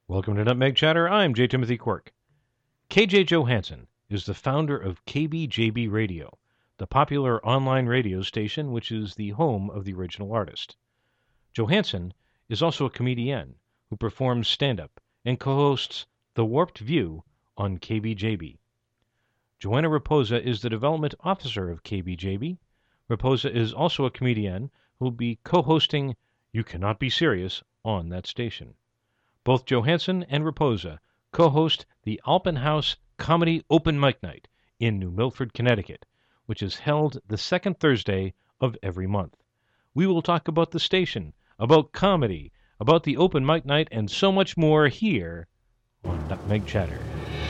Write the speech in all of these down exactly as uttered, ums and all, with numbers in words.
Welcome to Nutmeg Chatter. I'm J. Timothy Quirk. K J Johansson is the founder of K B J B Radio, the popular online radio station which is the home of the original artist. Johansson is also a comedian who performs stand-up and co-hosts The Warped View on K B J B. Joanna Raposa is the development officer of K B J B. Raposa is also a comedian who will be co-hosting You Cannot Be Serious on that station. Both Johansson and Raposa co-host the Alpenhaus Comedy Open Mic Night in New Milford, Connecticut, which is held the second Thursday of every month. We will talk about the station, about comedy, about the Open Mic Night, and so much more here on Nutmeg Chatter.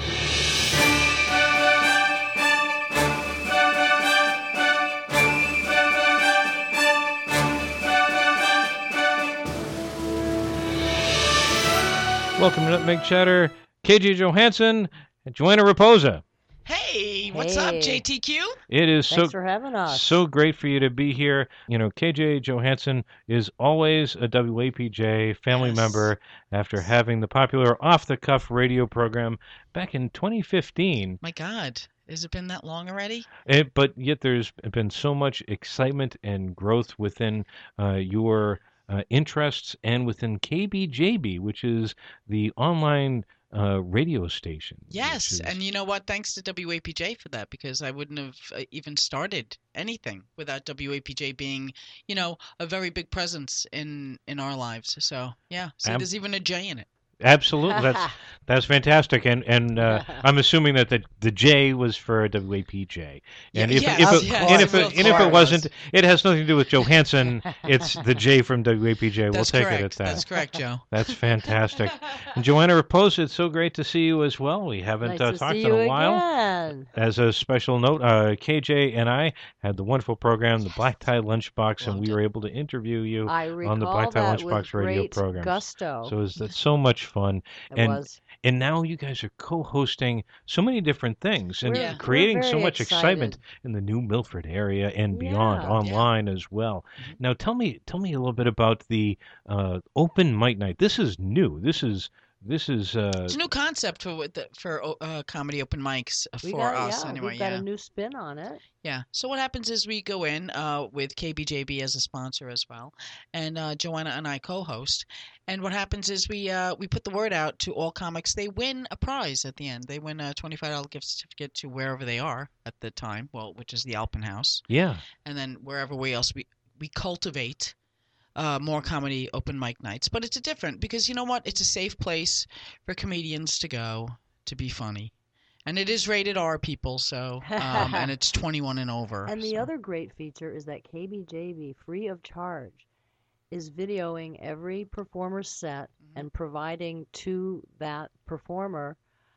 Welcome to Nutmeg Chatter, K J Johansson and Joanna Raposa. Hey, what's Hey. up, J T Q? It is Thanks so for having us. so great for you to be here. You know, K J Johansson is always a W A P J family Yes. member after having the popular off-the-cuff radio program back in twenty fifteen. My God, has it been that long already? It, but yet there's been so much excitement and growth within uh, your uh, interests and within K B J B, which is the online uh, radio station. which Yes, is- and you know what? Thanks to W A P J for that, because I wouldn't have uh, even started anything without W A P J being, you know, a very big presence in in our lives. So yeah, see, Ab- there's even a J in it. Absolutely, that's that's fantastic, and and uh, I'm assuming that the the J was for W A P J, and Yeah, if yes, if it, yes, and if it it, will, and if of it course. wasn't, it has nothing to do with Johansson. It's the J from W A P J. We'll That's take correct. it at that. That's correct, Joe. That's fantastic. And Joanna Raposa, it's so great to see you as well. We haven't nice uh, to talked see in you a while. again. As a special note, uh, K J and I had the wonderful program, the Black Tie Lunchbox, and Loved we it. were able to interview you. I recall on the Black Tie that Lunchbox with radio great programs. gusto. So it's that's so much fun. it and- was. And now you guys are co-hosting so many different things and We're- Yeah. we're creating so very much excited. excitement in the New Milford area and beyond, Yeah. online as well. Mhm. Now, tell me, tell me a little bit about the uh, Open Mic Night. This is new. This is this is uh, It's a new concept for what the, for uh, comedy open mics uh, We for got, us yeah, anyway. we've got yeah. a new spin on it. Yeah. So what happens is we go in uh, with K B J B as a sponsor as well, and uh, Joanna and I co-host. And what happens is we uh, we put the word out to all comics. They win a prize at the end. They win a twenty-five dollar gift certificate to wherever they are at the time. Well, which is the Alpenhaus, yeah. and then wherever we else we we cultivate. Uh, more comedy open mic nights, but it's a different because you know what? It's a safe place for comedians to go to be funny, and it is rated R, people. So um, and it's twenty-one and over. And the so. other great feature is that K B J B, free of charge, is videoing every performer's set Mhm. and providing to that performer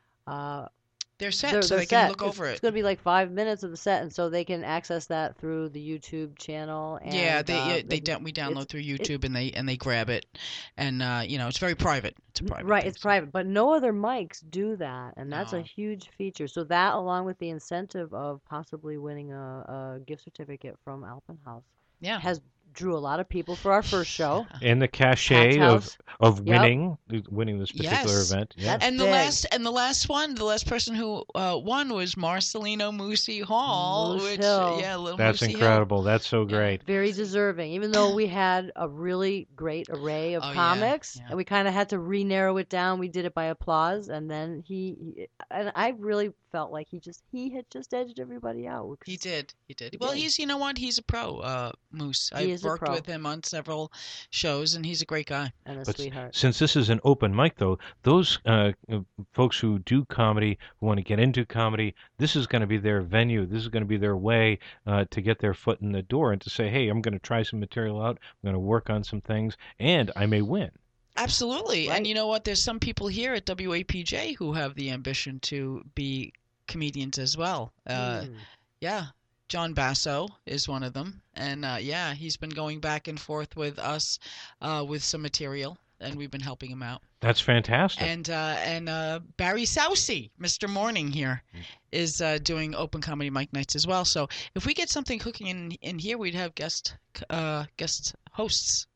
uh, They're set, their, so their they can set. look It's- over It's it. going to be like five minutes of the set, and so they can access that through the YouTube channel. And, Yeah, they uh, yeah, the- they down we download it's- through YouTube and they and they grab it, and uh, you know it's very private. It's a private. Right, thing, it's so- private, but no other mics do that, and that's a No. huge feature. So that, along with the incentive of possibly winning a, a gift certificate from Alpenhaus, Yeah. has drew a lot of people for our first show. And the Pat's cachet of House. of Yep. winning winning this particular Yes. event. Yeah. That's And the big. last and the last one, the last person who uh, won was Marcelino Moosey Hall, Moose which Hill. yeah, little That's Moosey Hill. incredible. That's so Yeah. great. Very deserving, even though we had a really great array of Oh, yeah, comics, yeah. and we kind of had to re-narrow it down. We did it by applause, and then he, he and I really felt like he just he had just edged everybody out. which He is- did. He did. He well, did. he's you know what? He's a pro, uh, Moose. He I've is a worked pro. with him on several shows, and he's a great guy. and a But s- sweetheart. Since this is an open mic, though, those uh, uh, folks who do comedy, who want to get into comedy, this is going to be their venue. This is going to be their way uh, to get their foot in the door and to say, hey, I'm going to try some material out. I'm going to work on some things, and I may win. Absolutely. Right. And you know what? There's some people here at W A P J who have the ambition to be comedians as well. Uh, Hmm. Yeah. John Basso is one of them. And uh, yeah, he's been going back and forth with us uh, with some material, and we've been helping him out. That's fantastic. And uh, and uh, Barry Sousey, Mister Morning here, is uh, doing open comedy mic nights as well. So if we get something cooking in in here, we'd have guest uh, guest hosts.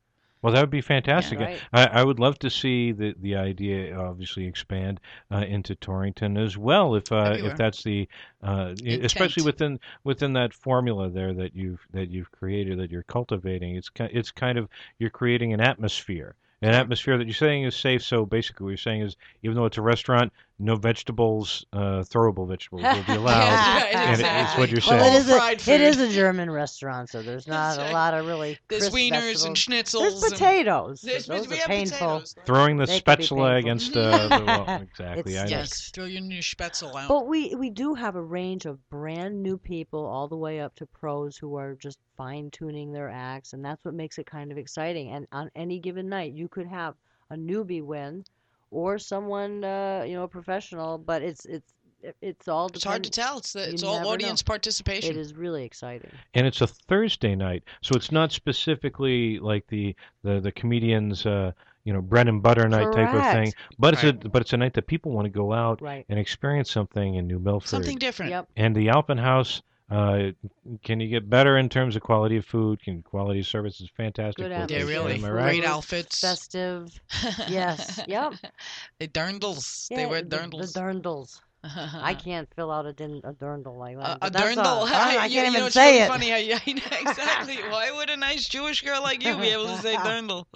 Well, that would be fantastic. Right. I, I would love to see the, the idea obviously expand uh, into Torrington as well, if uh, Everywhere. if that's the uh, e- especially within within that formula there that you've that you've created, that you're cultivating. It's ki- it's kind of you're creating an atmosphere. An Sure. atmosphere that you're saying is safe. So basically, what you're saying is, even though it's a restaurant, no vegetables, uh, throwable vegetables will be allowed. Yes, right, and it- it's what exactly. you're Well, saying. it is a Fried it food. is a German restaurant, so there's not That's a right. lot of really There's crisp wieners and vegetables. schnitzels. There's potatoes. And, there's, Those we are have painful. potatoes. Throwing the They could be spatula painful. against uh, the well, exactly. It's I know. Yes, throw your new spätzle out. But we we do have a range of brand new people all the way up to pros who are just fine tuning their acts, and that's what makes it kind of exciting. And on any given night, you could have a newbie win, or someone uh, you know a professional. But it's it's it's all It's hard to depend- tell. It's the, you it's all never know. audience participation. It is really exciting. And it's a Thursday night, so it's not specifically like the the the comedians, uh, you know, bread and butter night type of thing. Correct. But it's Right. a but it's a night that people want to go out Right. and experience something in New Milford. Something different. Yep. And the Alpenhaus, uh, can you get better in terms of quality of food? Can quality of service is fantastic. Good for Yeah, this, really. am I Food, right? Great outfits. Festive. Yes. Yep. The dirndls. Yeah, They wear the, the dirndls. dirndls. I can't fill out a, din- a dirndl like that. Uh, a but that's dirndl. all. I, I You- can't you even know, it's say really it. funny how you, you know, exactly. Why would a nice Jewish girl like you be able to say dirndl?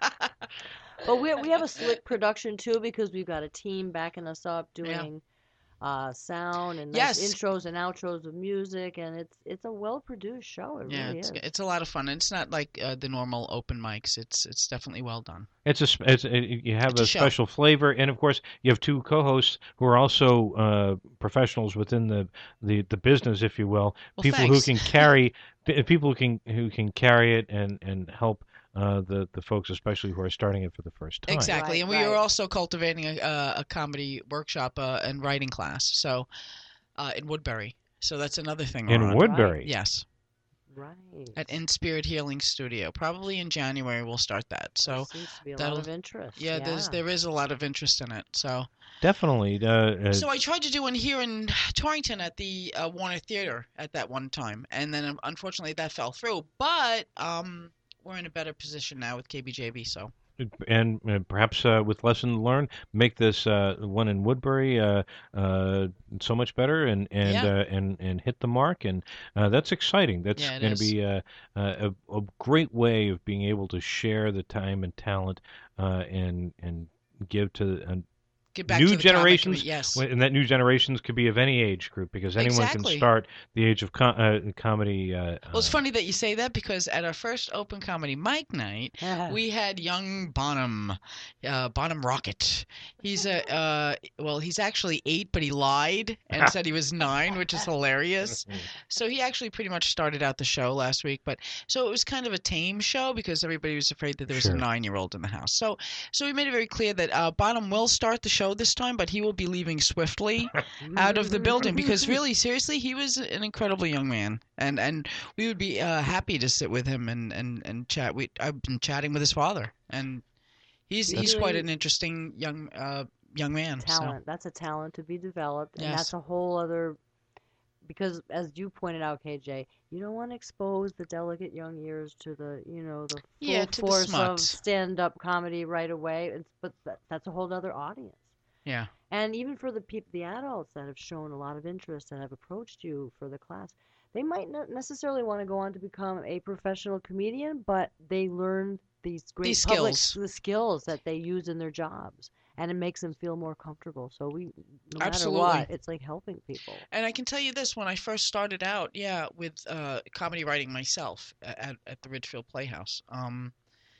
But we we have a slick production too because we've got a team backing us up Yeah. doing uh, sound and Yes. nice intros and outros of music, and it's it's a well produced show. It Yeah, really it's, is. it's a lot of fun. It's not like uh, the normal open mics. It's it's definitely well done. It's a sp- it's a, you have It's a a show. special flavor, and of course you have two co-hosts who are also uh, professionals within the, the, the business, if you will. Well, people thanks. who can carry p- people who can who can carry it and and help uh, the the folks, especially who are starting it for the first time. Exactly, Right, and we right. are also cultivating a, a, a comedy workshop uh, and writing class. So uh, in Woodbury. So that's another thing. In we're on. Woodbury. Yes, Right. at In Spirit Healing Studio. Probably in January we'll start that. There So seems to be a that'll- lot of interest. yeah, there's there is a lot of interest in it. So Definitely. Uh, uh, so I tried to do one here in Torrington at the uh, Warner Theater at that one time, and then um, unfortunately that fell through. But um, we're in a better position now with K B J B. So and uh, perhaps uh, with lesson learned, make this uh, one in Woodbury uh, uh, so much better and and Yeah. uh, and and hit the mark, and uh, that's exciting. That's Yeah, it going to is. be uh, uh, a, a great way of being able to share the time and talent uh, and and give to uh, get back New to the comic generations, community. Yes. and that new generations could be of any age group because anyone Exactly. can start the age of com- uh, comedy. Uh, Well, it's uh, funny that you say that because at our first open comedy mic night, we had young Bonham, uh, Bonham Rocket. He's a uh, well, he's actually eight, but he lied and said he was nine, which is hilarious. So he actually pretty much started out the show last week, but so it was kind of a tame show because everybody was afraid that there was Sure. a nine-year-old in the house. So, so we made it very clear that uh, Bonham will start the show this time, but he will be leaving swiftly out of the building because really, seriously, he was an incredible young man, and and we would be uh, happy to sit with him and and and chat. We I've been chatting with his father, and he's That's he's quite really an interesting young uh young man. so- talent. That's a talent to be developed, and Yes. that's a whole other. Because as you pointed out, K J, you don't want to expose the delicate young ears to the, you know, the full Yeah, to the force of smut. stand-up comedy right away. It's, but that, that's a whole other audience. Yeah. And even for the peop the adults that have shown a lot of interest and have approached you for the class, they might not necessarily want to go on to become a professional comedian, but they learn these great These public skills. the skills that they use in their jobs, and it makes them feel more comfortable. So we, no matter Absolutely. what, it's like helping people. And I can tell you this: when I first started out, yeah, with uh, comedy writing myself at at the Ridgefield Playhouse, um,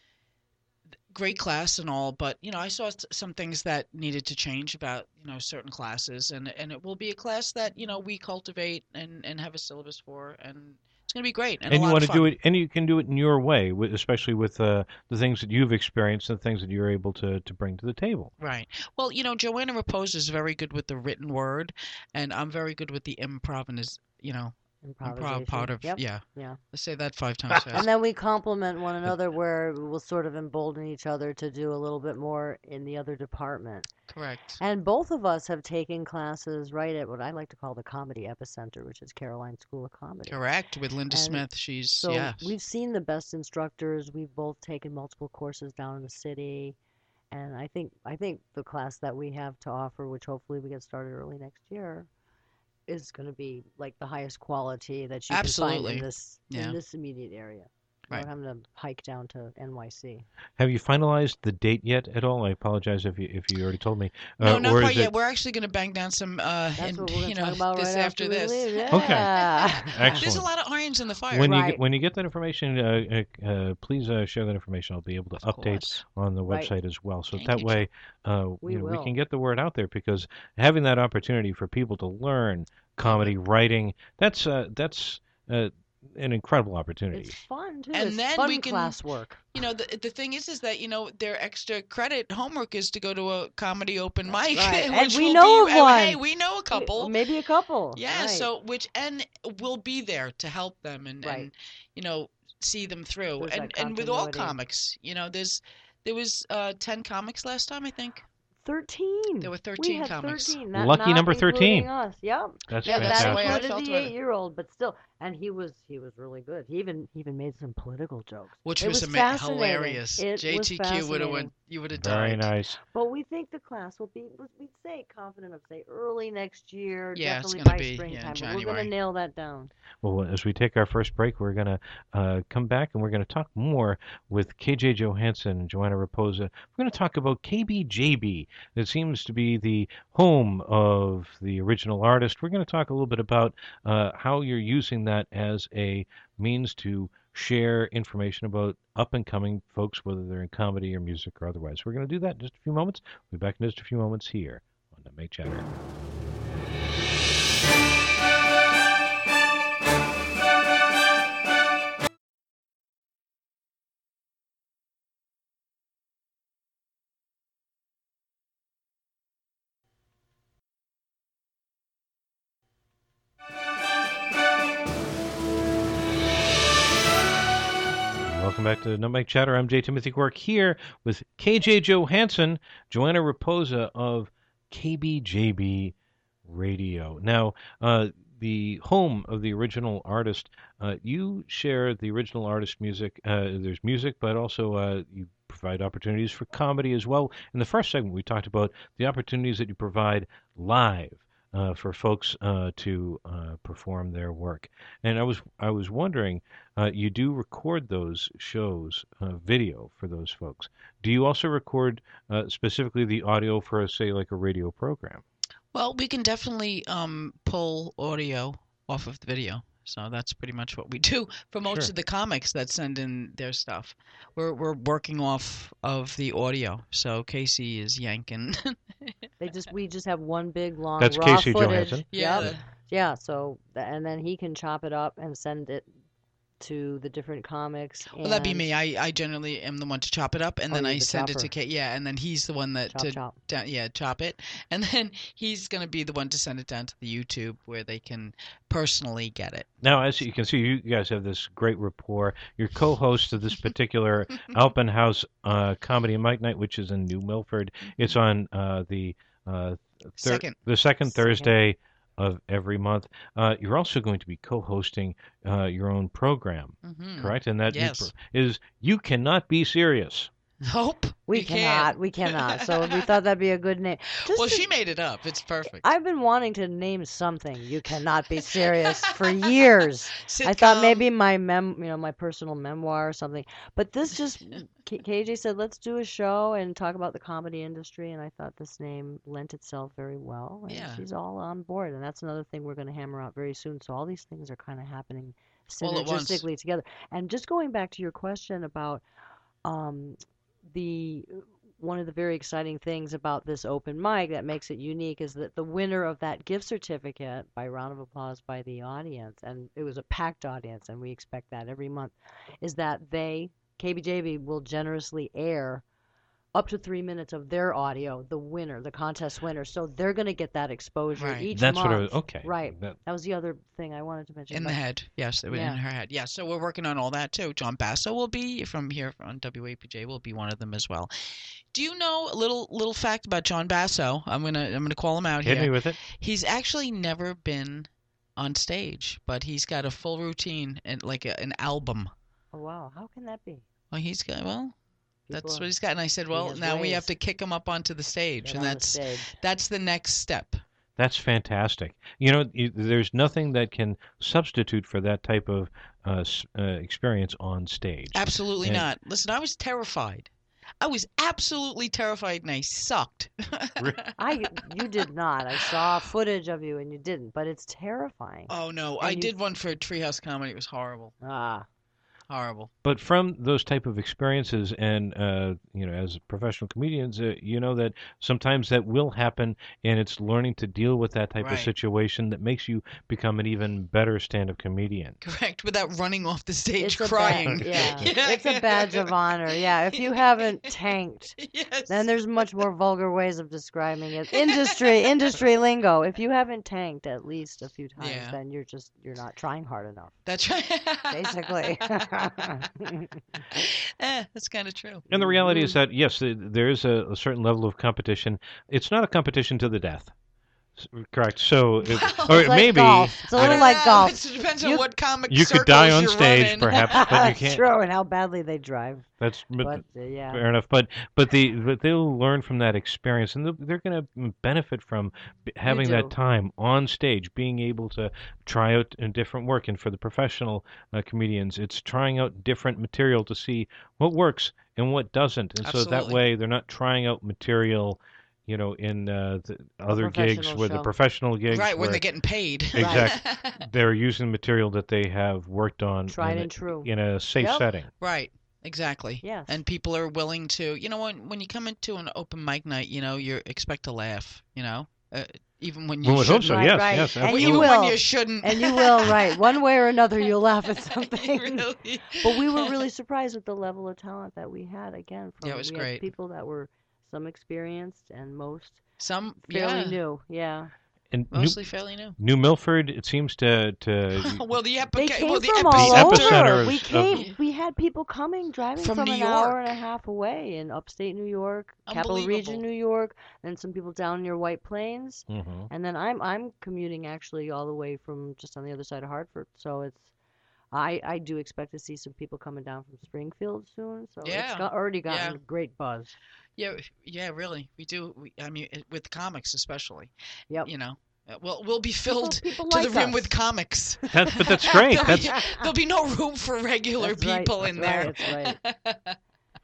great class and all, but you know, I saw s- some things that needed to change about you know certain classes, and and it will be a class that you know we cultivate and and have a syllabus for, and it's going to be great and, and a you lot want of to do fun. it, and you can do it in your way, wi- especially with uh, the things that you've experienced and the things that you're able to, to bring to the table. Right. Well, you know, Joanna Raposa is very good with the written word, and I'm very good with the improv and is you know improv Improvisation. part of Yep. yeah. Yeah. Let's say that five times fast. And then we complement one another where we'll sort of embolden each other to do a little bit more in the other department. Correct. And both of us have taken classes right at what I like to call the Comedy Epicenter, which is Caroline School of Comedy. Correct. With Linda And Smith, she's So yes. we've seen the best instructors. We've both taken multiple courses down in the city. And I think I think the class that we have to offer, which hopefully we get started early next year, is going to be like the highest quality that you can find Absolutely. in this Yeah. in this immediate area. Right. Without having to hike down to N Y C. Have you finalized the date yet at all? I apologize if you if you already told me. No, Uh, not or quite is yet. it... We're actually going to bang down some, uh, That's and, what we're going you to know, talk about this right after we this. leave. Yeah. Excellent. There's a lot of irons in the fire. When you Right. get, when you get that information, uh, uh, uh, please uh, share that information. I'll be able to Of update course. on the Right. website as well. So Thank that you, way, uh, We you know, we will. can get the word out there, because having that opportunity for people to learn comedy writing, that's uh, that's uh, an incredible opportunity. It's fun too. And it's then fun we can- classwork. You know, the the thing is, is that you know their extra credit homework is to go to a comedy open mic, Right. which And we will know be, of and one. Hey, we know a couple. Maybe a couple. Yeah. Right. So which and we'll be there to help them and Right. and you know see them through. There's And that and with all continuity. comics, you know, there's there was uh, ten comics last time, I think. Thirteen. There were We thirteen had comics. thirteen. Not, Lucky not number including thirteen. Us. Yep. That's Yeah, that's that the way I fantastic. included felt the about it. eight-year-old, but still, and he was he was really good. He even he even made some political jokes, Which It was, was ama- fascinating. hilarious. It J was T Q would have fascinating. went. You would have Very died. nice. But we think the class will be, we'd say confident of say early next year, Yeah, it's definitely gonna by be, yeah, in springtime. But we're January. going to nail that down. Well, as we take our first break, we're going to uh, come back and we're going to talk more with K J Johansson and Joanna Raposa. We're going to talk about K B J B. It seems to be the home of the original artist. We're going to talk a little bit about uh, how you're using that as a means to share information about up and coming folks, whether they're in comedy or music or otherwise. We're going to do that in just a few moments. We'll be back in just a few moments here on the Make Chatter. Welcome back to No Make Chatter. I'm J. Timothy Quirk here with K J Johansson, Joanna Raposa of K B J B Radio. Now, uh, the home of the original artist, uh, you share the original artist music. Uh, there's music, but also uh, you provide opportunities for comedy as well. In the first segment, we talked about the opportunities that you provide live. Uh, for folks uh, to uh, perform their work, and I was I was wondering, uh, you do record those shows, uh, video for those folks. Do you also record uh, specifically the audio for, say, like a radio program? Well, we can definitely um, pull audio off of the video. So that's pretty much what we do for most Sure. of the comics that send in their stuff. We're we're working off of the audio. So Casey is yanking. They just we just have one big long That's raw Casey footage. Johansson. Yeah. Yep. Yeah. So th- and then he can chop it up and send it to the different comics. Well, that'd be and me. I, I generally am the one to chop it up, and Oh, then you're I the send it to chopper. Kate. Yeah, and then he's the one that Chop to chop. down, yeah chop it, and then he's gonna be the one to send it down to the YouTube where they can personally get it. Now, as you can see, you guys have this great rapport. You're co-host of this particular Alpenhaus uh, Comedy Mike Night, which is in New Milford. It's on uh, the uh, thir- Second. the second Second. Thursday of every month. Uh, you're also going to be co-hosting uh, your own program, Mm-hmm. correct? And that new Yes. pro- is You Cannot Be Serious. Nope. We you cannot. can't. We cannot. So we thought that'd be a good name. Just Well, to- she made it up. It's perfect. I've been wanting to name something. You cannot be serious for years. I thought Sitcom. maybe my mem, you know, my personal memoir or something. But this just K- KJ said, let's do a show and talk about the comedy industry, and I thought this name lent itself very well. And Yeah. she's all on board, and that's another thing we're going to hammer out very soon. So all these things are kind of happening All at once. synergistically together. And just going back to your question about um, the one of the very exciting things about this open mic that makes it unique is that the winner of that gift certificate, by round of applause by the audience, and it was a packed audience, and we expect that every month, is that they, K B J B, will generously air up to three minutes of their audio, the winner, the contest winner. So they're going to get that exposure Right. each That's month. what I was, okay. Right. That, That was the other thing I wanted to mention. In but- the head, yes, it was Yeah. in her head. Yeah, so we're working on all that too. John Basso will be from here on W A P J. Will be one of them as well. Do you know a little little fact about John Basso? I'm gonna I'm gonna call him out hit here. me with it. He's actually never been on stage, but he's got a full routine and like a, an album. Oh, wow. How can that be? Well, he's got well. That's People what he's got, and I said, well, has now we have ways. to kick him up onto the stage, get and on the that's stage. that's the next step. That's fantastic. You know, you, there's nothing that can substitute for that type of uh, s- uh, experience on stage. Absolutely And- not. Listen, I was terrified. I was absolutely terrified, and I sucked. I, you did not. I saw footage of you and you didn't, but it's terrifying. Oh no, And I you- did one for Treehouse Comedy. It was horrible, Ah, horrible. But from those type of experiences, and uh, you know, as professional comedians, uh, you know that sometimes that will happen, and it's learning to deal with that type of Right. situation that makes you become an even better stand-up comedian. Correct, without running off the stage it's a crying. badge, yeah. Yeah. It's a badge of honor. Yeah, if you haven't tanked, Yes. then there's much more vulgar ways of describing it. Industry, industry lingo. If you haven't tanked at least a few times, Yeah. then you're just you're not trying hard enough. That's right. Basically. eh, that's kind of true. And the reality Mm-hmm. is that yes, th- there is a, a certain level of competition. It's not a competition to the death. S- Correct. So, it, Well, or It's like maybe golf. It's a I little don't like know. golf. It depends on You- what comic you could die circles on you're stage, running. perhaps, but you That's can't. true, and how badly they drive. That's but, But uh, yeah. fair enough. But but the but they'll learn from that experience, and they'll- they're going to benefit from b- having that do. time on stage, being able to try out uh, different work. And for the professional uh, comedians, it's trying out different material to see what works and what doesn't. And so that Absolutely. way, they're not trying out material, you know, in uh, the other gigs professional with the show. professional gigs. Right, when where they're getting paid. Exact- they're using material that they have worked on Tried in, and true. a, in a safe Yep. setting. Right, exactly. Yes. And people are willing to, you know, when when you come into an open mic night, you know, you expect to laugh, you know, uh, even when you One would hope shouldn't. so. Right, yes, right. yes, And absolutely. you even will. when you shouldn't. And you will, right. One way or another, you'll laugh at something. Really? But we were really surprised with the level of talent that we had. Again, from Yeah, it was we great. had people that were some experienced and most Some fairly yeah, new. Yeah, And New, mostly fairly new. New Milford, it seems to to well, the epic, they came well, the from epi- all The epicenter over. of- We of- came. We had people coming, driving From from, New an hour York. and a half away in upstate New York, Capital Region, Unbelievable. New York, and some people down near White Plains. Mhm. And then I'm I'm commuting actually all the way from just on the other side of Hartford. So it's I I do expect to see some people coming down from Springfield soon. So Yeah. it's got, already gotten Yeah. a great buzz. Yeah, yeah, really, we do. We, I mean, it- with comics especially. Yep. You know, Uh, well, we'll be People- filled people to like the rim us. with comics. That's, but that's great. there'll, That's be, there'll be no room for regular That's right, people in there. that's right, that's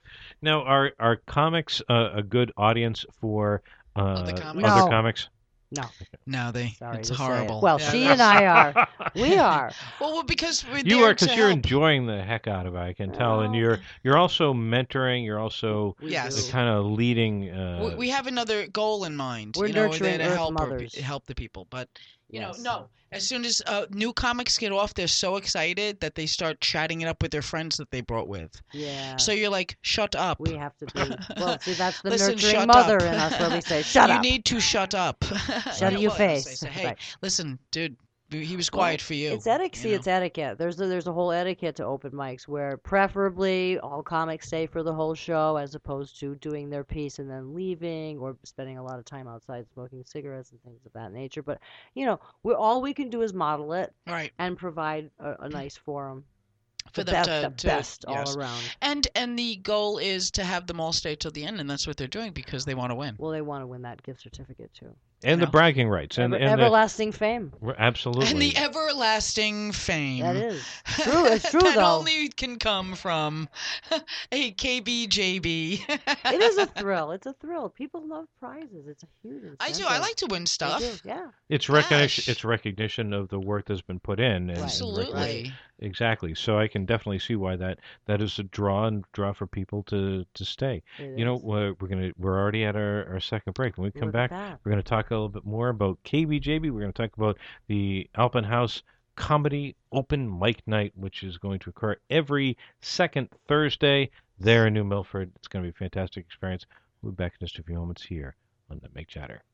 now are are comics uh, a good audience for uh, Other comics? other No. comics? No, No, they. sorry it's to say it. horrible. Well, Yeah, she that's- and I are. We are. Well, well, because we're You there are to because you're help. enjoying the heck out of it. I can tell, and Oh. you're you're also mentoring. You're also We Yes. do. kind of leading. Uh, we, we have another goal in mind. We're you know, we're nurturing there to Earth help our- mothers. help the people, but you Yes. know, no. As soon as uh, new comics get off, they're so excited that they start chatting it up with their friends that they brought with. Yeah. So you're like, shut up. we have to be. Well, see, that's the Listen, nurturing shut mother up. in us, where we say, "Shut you up." need to shut up. Shut You know, your well, I face. say, say, hey, Right. listen, dude, he was Well, quiet for you. It's etiquette. you See, know? it's etiquette. There's a, there's a whole etiquette to open mics where preferably all comics stay for the whole show as opposed to doing their piece and then leaving or spending a lot of time outside smoking cigarettes and things of that nature. But you know, we all we can do is model it Right. and provide a, a nice forum. For the them best, to, the to- best yes. all around. And and the goal is to have them all stay till the end, and that's what they're doing because they want to win. Well, they want to win that gift certificate too. and the know. bragging rights and, Ever, and the, everlasting fame. absolutely. And the everlasting fame. That is true. It's true that though. only can come from a K B J B. It is a thrill. It's a thrill. People love prizes. It's a huge incentive. I do. I like to win They stuff. do, Yeah. it's recognition. Gosh. It's recognition of the work that's been put in. And Right. and Absolutely. recognition- Exactly. So I can definitely see why that that is a draw and draw for people to to stay. it You know, is. we're, we're gonna we're already at our, our second break. When we come Look at back, that. we're going to talk a little bit more about K B J B. We're going to talk about the Alpenhaus Comedy Open Mic Night, which is going to occur every second Thursday there in New Milford. It's going to be a fantastic experience. We'll be back in just a few moments here on Nutmeg Chatter.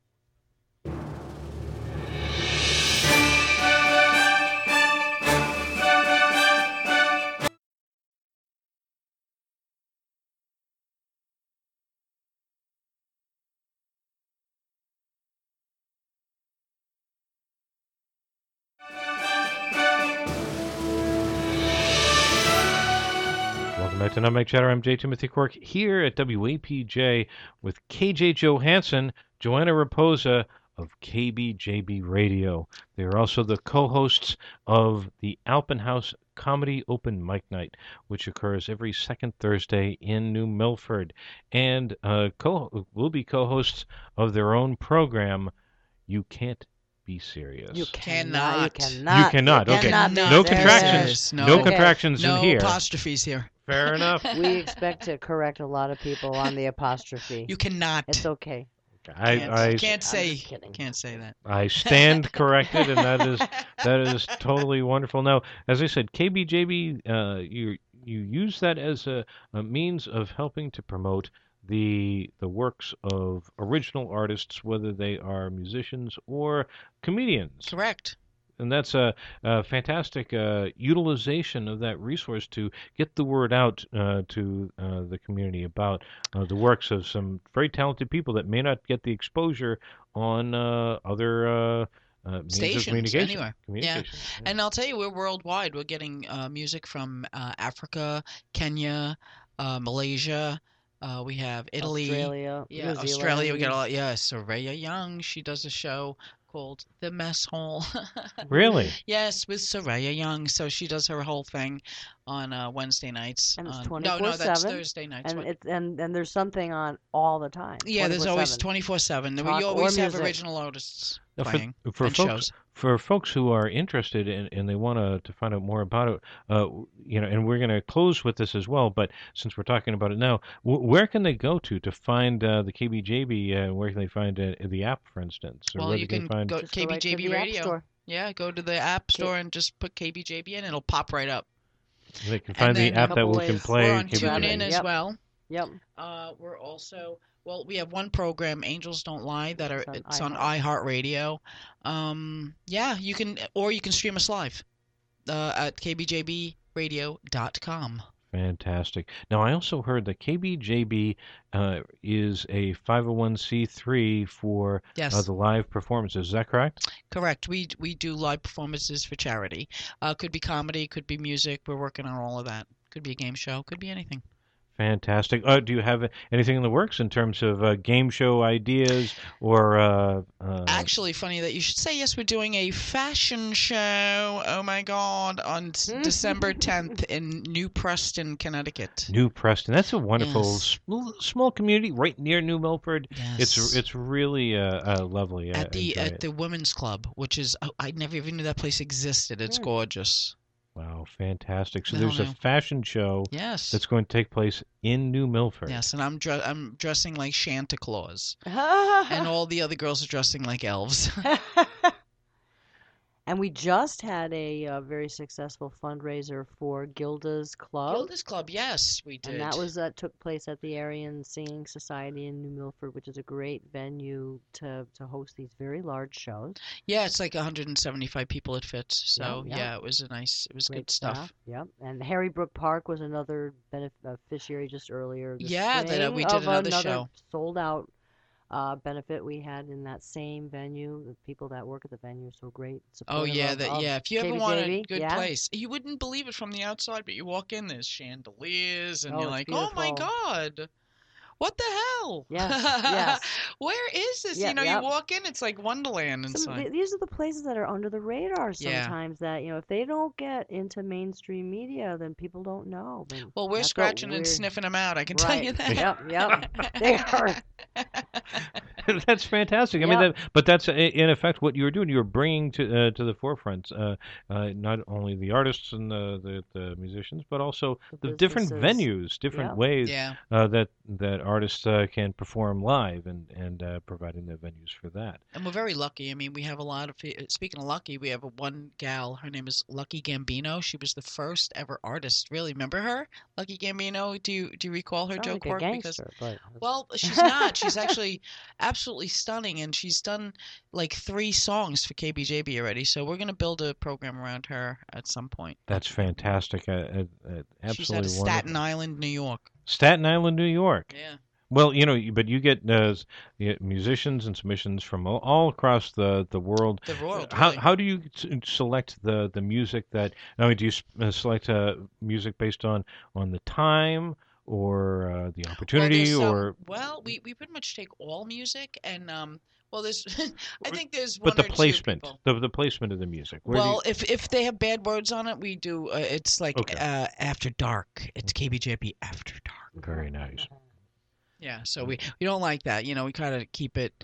Welcome back to Nutmeg Chatter. I'm J. Timothy Quirk here at W A P J with K J Johansson, Joanna Raposa of K B J B Radio. They are also the co-hosts of the Alpenhaus Comedy Open Mic Night, which occurs every second Thursday in New Milford, and uh, co- will be co-hosts of their own program, You Can't Be Serious. You Cannot. cannot. You cannot. You cannot, You okay. cannot be No serious. contractions. No. No Okay. contractions No in here. apostrophes here. Fair enough. We expect to correct a lot of people on the apostrophe. You cannot. It's okay. I, can't, I, can't say. just kidding. Can't say that. I stand corrected, and that is that is totally wonderful. Now, as I said, K B J B, uh, you you use that as a, a means of helping to promote the the works of original artists, whether they are musicians or comedians. Correct. And that's a, a fantastic uh, utilization of that resource to get the word out uh, to uh, the community about uh, the works of some very talented people that may not get the exposure on uh, other uh, uh, means of Stations, communication. anywhere. Yeah. Communication, yeah. And I'll tell you, we're worldwide. We're getting uh, music from uh, Africa, Kenya, uh, Malaysia. Uh, we have Italy. Australia. Yeah, New Australia. We got a Zealand. lot. Yeah, Soraya Young. She does a show called The Mess Hall. Really? Yes, with Soraya Young. So she does her whole thing on uh, Wednesday nights. And it's on, no, no, that's twenty-four seven, Thursday nights. And What- it's and, and there's something on all the time. yeah, there's always twenty-four seven. twenty-four seven. We Talk or always have music. original artists Now, for, playing for and folks shows. for folks who are interested in, and they want to to find out more about it, uh, you know, and we're going to close with this as well. But since we're talking about it now, w- where can they go to to find uh, the K B J B? Uh, where can they find uh, the app, for instance? Or Well, where you they can find go Just go right to K B J B the App Radio. Store. Yeah, go to the App Store and just put K B J B in. It'll pop right up. they can find the then app a that couple will can ways. play We're on K B J B. TuneIn as Yep. well. Yep. Uh, we're also well, we have one program, Angels Don't Lie, that are It's on it's on iHeart. iHeartRadio. Um, yeah, you can, or you can stream us live uh, at k b j b radio dot com. Fantastic. Now, I also heard that K B J B uh, is a five oh one c three for Yes, uh, the live performances. Is that correct? correct. We we do live performances for charity. Uh, could be comedy, could be music. We're working on all of that. Could be a game show. Could be anything. Fantastic. Uh, do you have anything in the works in terms of uh, game show ideas or? Uh, uh, Actually, funny that you should say yes. We're doing a fashion show. Oh my God, on s- December tenth in New Preston, Connecticut. New Preston. That's a wonderful Yes. small, small community right near New Milford. Yes. It's it's really uh, uh, lovely. I at the enjoy at it. the women's club, which is oh, I never even knew that place existed. It's Hmm. gorgeous. Wow, fantastic. So No, there's a no. fashion show Yes. that's going to take place in New Milford. Yes, and I'm dre- I'm dressing like Santa Claus, and all the other girls are dressing like elves. And we just had a uh, very successful fundraiser for Gilda's Club. Gilda's Club, yes, we did. And that was that took place at the Aryan Singing Society in New Milford, which is a great venue to, to host these very large shows. yeah, it's like one hundred seventy-five people it fits. So Yeah, yeah, yeah. it was a nice, it was Great good stuff. Yep. And Harry Brook Park was another benef- beneficiary just earlier this Yeah, that, uh, spring we did of another show. sold out uh, benefit we had in that same venue. The people that work at the venue are so great. Oh supportive yeah, of- that of yeah. If you ever want a K B J B, good yeah. place, you wouldn't believe it from the outside, but you walk in, there's chandeliers, and Oh, you're it's like, oh my beautiful. God, what the hell? Yes, yes. Where is this? Yeah, you know, yep. you walk in, it's like Wonderland Some, inside. th- these are the places that are under the radar Yeah. sometimes that, you know, if they don't get into mainstream media, then people don't know. And Well, we're that's what scratching and we're- sniffing them out. I can tell you Right. that. Yep, yep. They are. That's fantastic. I mean, Yep. that, but that's i- in effect what you were doing. You were bringing to uh, to the forefront uh, uh, not only the artists and the, the, the musicians, but also The the different businesses. venues, different Yep. ways Yeah. uh, that that artists uh, can perform live, and and uh, providing the venues for that. And we're very lucky. I mean, we have a lot of. Speaking of lucky, we have a one gal. Her name is Lucky Gambino. She was the first ever artist. Really, remember her, Lucky Gambino? Do you do you recall her, Sounds Joe like a Quirk? Because gangster, but well, she's not. She's actually absolutely stunning, and she's done like three songs for K B J B already. So we're gonna build a program around her at some point. That's fantastic. Uh, uh, uh, absolutely She's out of wonderful. Staten Island, New York. Staten Island, New York. Yeah. Well, you know, you- but you get uh, s- you get musicians and submissions from all, all across the, the world. The world. How Really. how do you s- select the, the music that? I mean, do you s- uh, select uh, music based on on the time or uh, the Well, opportunity there's some, or? well, we, we pretty much take all music, and um, well, there's I think there's one But the or two placement, people. the the placement of the music. Where do you- Well, if if they have bad words on it, we do. Uh, it's like Okay. uh, after dark. It's K B J B after dark. Very nice. Yeah, so we we don't like that. You know, we kind of keep it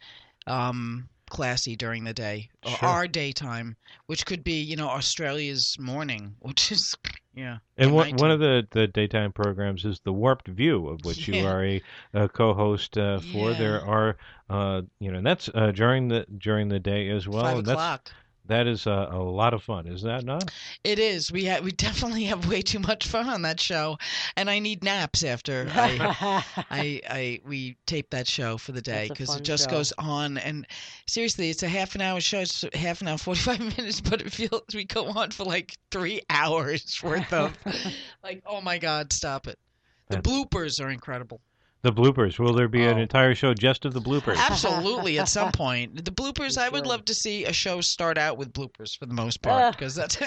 um, classy during the day, or Sure. our daytime, which could be you know Australia's morning, which is yeah. And or one one nighttime. of the, the daytime programs is the Warped View, of which you Yeah. are a, a co-host uh, for. There Yeah. are, uh, you know, and that's uh, during the during the day as well. Five and that's o'clock. that is a, a lot of fun, is that not? It is. We ha- we definitely have way too much fun on that show, and I need naps after I I, I we tape that show for the day That's a because fun it just show. goes on. And seriously, it's a half an hour show. It's half an hour, forty-five minutes, but it feels we go on for like three hours worth of like, oh my God, stop it. The That's- bloopers are incredible. The bloopers. Will there be an Oh. entire show just of the bloopers? Absolutely, at some point. The bloopers, You I would should. love to see a show start out with bloopers for the most part Ah. because that's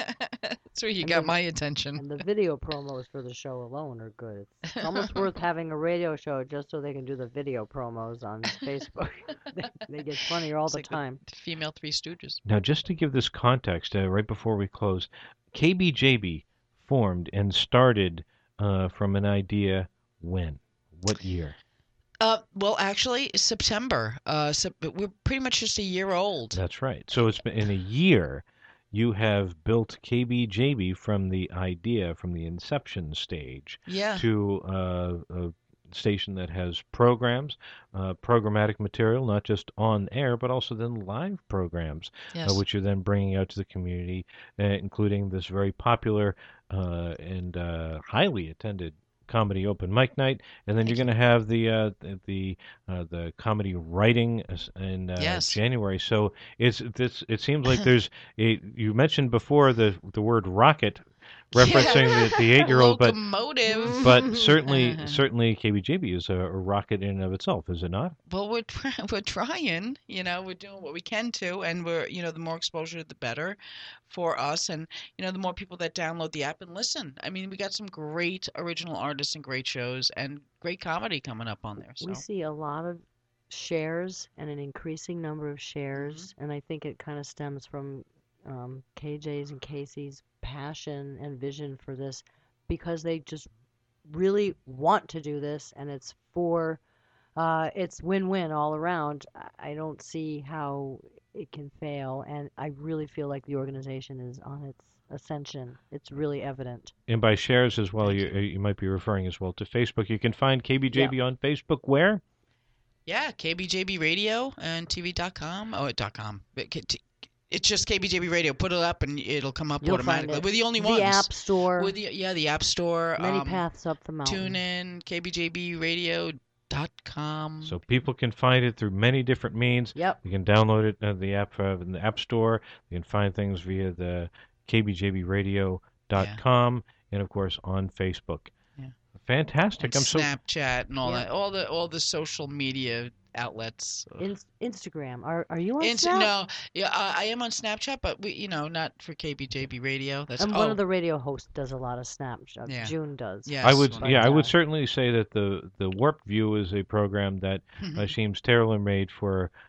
that's where you And got the- my attention. And the video promos for the show alone are good. It's almost worth having a radio show just so they can do the video promos on Facebook. they, they get funnier all It's the like time. Female Three Stooges. Now, just to give this context, uh, right before we close, K B J B formed and started uh, from an idea when? What year? Uh, well, actually, September. Uh, sep- we're pretty much just a year old. That's right. So it's been in a year. You have built K B J B from the idea, from the inception stage, Yeah. to uh, a station that has programs, uh, programmatic material, not just on air, but also then live programs, Yes. uh, which you're then bringing out to the community, uh, including this very popular uh, and uh, highly attended comedy open mic night, and then Thank you're going to have the uh, the the, uh, the comedy writing as- in uh, Yes. January. So it's this. It seems like there's a, you mentioned before the the word rocket, referencing the, the eight year old, but Locomotive. but certainly certainly K B J B is a, a rocket in and of itself, is it not? Well, we're try- we're trying. You know, we're doing what we can to, and we're you know the more exposure, the better for us, and you know the more people that download the app and listen. I mean, we got some great original artists and great shows and great comedy coming up on there. So We see a lot of shares and an increasing number of shares, and I think it kind of stems from um, K J's and Casey's passion and vision for this because they just really want to do this, and it's for uh, it's win-win all around. I- I don't see how it can fail, and I really feel like the organization is on its ascension. It's really evident. And by shares as well, you you might be referring as well to Facebook. You can find K B J B on Facebook. Where? yeah, K B J B Radio and T V dot com. Oh, dot com. It- it- It's just K B J B Radio. Put it up and it'll come up You'll find automatically. it. We're the only The ones. App Store, With the, yeah, the App Store. many um, paths up the mountain. Tune in, K B J B radio dot com. So people can find it through many different means. Yep. You can download it uh, the app uh, in the App Store. You can find things via the K B J B radio dot com and of course on Facebook. Yeah. Fantastic. and I'm so Snapchat and all Yeah. that, all the all the social media outlets. In- Instagram. Are are you on Inst- Snap? no, yeah, I, I am on Snapchat, but we, you know, not for K B J B Radio. That's And oh, one of the radio hosts does a lot of Snapchat. Yeah. June does. yes, I would one- yeah, I would uh, certainly say that the the Warped View is a program that uh, seems tailor made for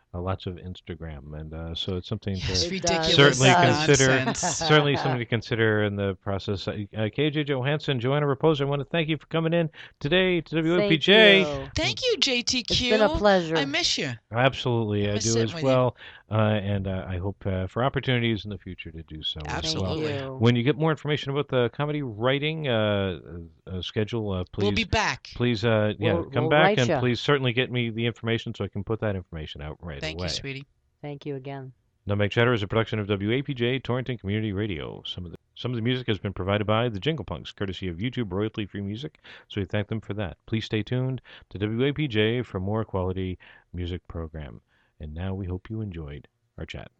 uh, lots of Instagram, and uh, so it's something Yes, to It ridiculous does. certainly It does. consider. nonsense. Certainly something to consider in the process. Uh, uh, K J Johansson, Joanna Raposa, I want to thank you for coming in today to W O P J. Thank you. Thank you, It's been a J T Q. pleasure. I miss you. Absolutely, I I miss do sitting as with you. well, uh, and uh, I hope uh, for opportunities in the future to do so as Thank well. Absolutely. you. When you get more information about the comedy writing uh, uh, schedule, uh, We'll please, be back. please, uh, yeah, We'll- come we'll back write and ya. please certainly get me the information so I can put that information out right Thank away. you, sweetie. Thank you again. Nutmeg Chatter is a production of W A P J Torrington Community Radio. Some of the some of the music has been provided by the Jingle Punks, courtesy of YouTube royalty-free music. So we thank them for that. Please stay tuned to W A P J for more quality music program. And now we hope you enjoyed our chat.